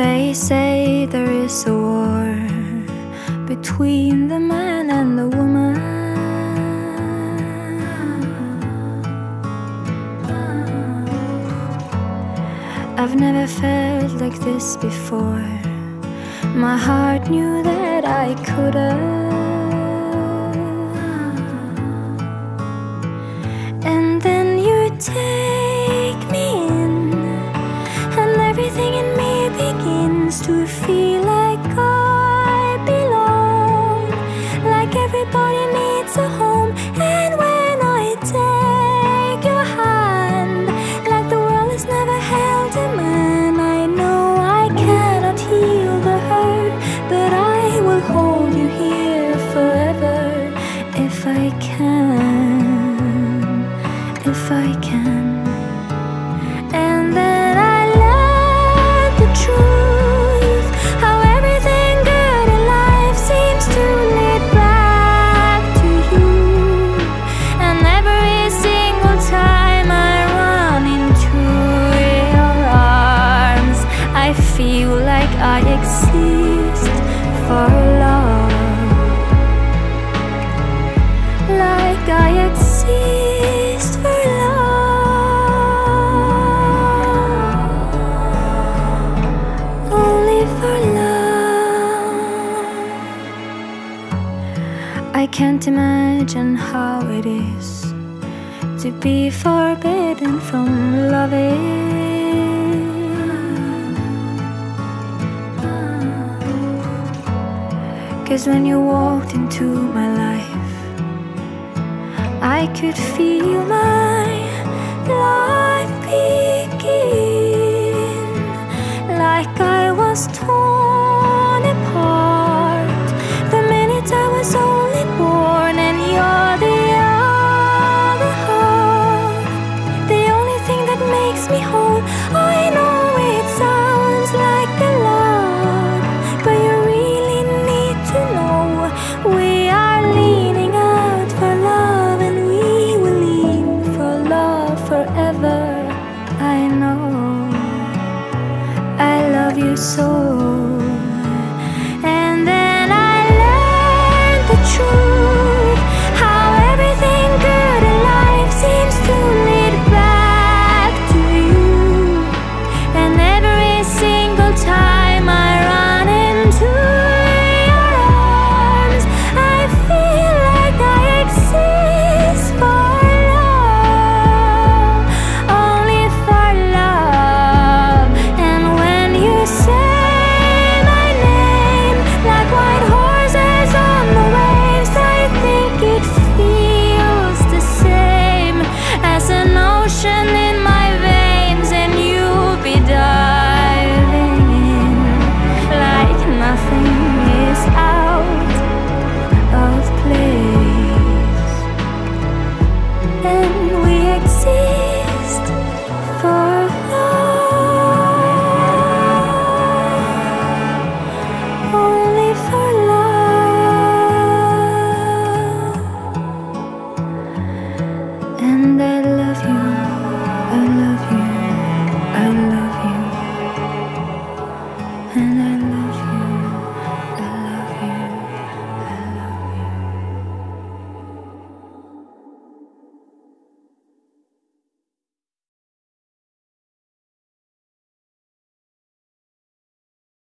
They say there is a war between the man and the woman. I've never felt like this before. My heart knew that I couldn't. And then you take me in, and everything in me begins to feel like I belong, like everybody needs a home. And when I take your hand, like the world has never held a man, I know I cannot heal the hurt, but I will hold you here forever if I can, if I can. And then I learned the truth, how everything good in life seems to lead back to you. And every single time I run into your arms, I feel like I exist for love, like I exist for love, only for love. I can't imagine how it is to be forbidden from loving. 'Cause when you walked into my life, I could feel my life begin, like I was torn apart the minute I was only born. And you're the other half, the only thing that makes me whole. I know it sounds like a lot, but you really need to know we are leaning out for love, and we will lean for love forever. I know I love you so. And then I learned the truth, how everything good in life seems to lead back to you. And every single time I run into your arms, I feel like I exist for love, only for love. And when you say my name, like white horses on the waves, I think it feels the same as an ocean in my veins. And you'll be diving in like nothing is out of place. And we exist for love, only for love. And I love you, I love you, I love you, and I love you.